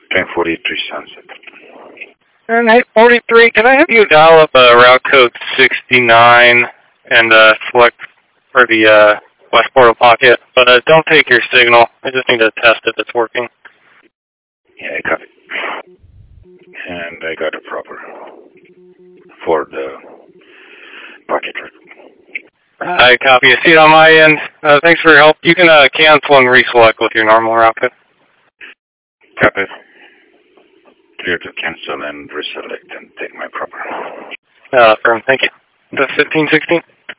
1043 Sunset. And 843, can I have you dial up route code 69 and select for the West Portal Pocket? But don't take your signal. I just need to test if it's working. Yeah, I copy. And I got a proper for the pocket route. I copy. I see it on my end. Thanks for your help. You can cancel and reselect with your normal route code. Copy. Clear to cancel and reselect and take my proper. Firm, thank you. The 1516?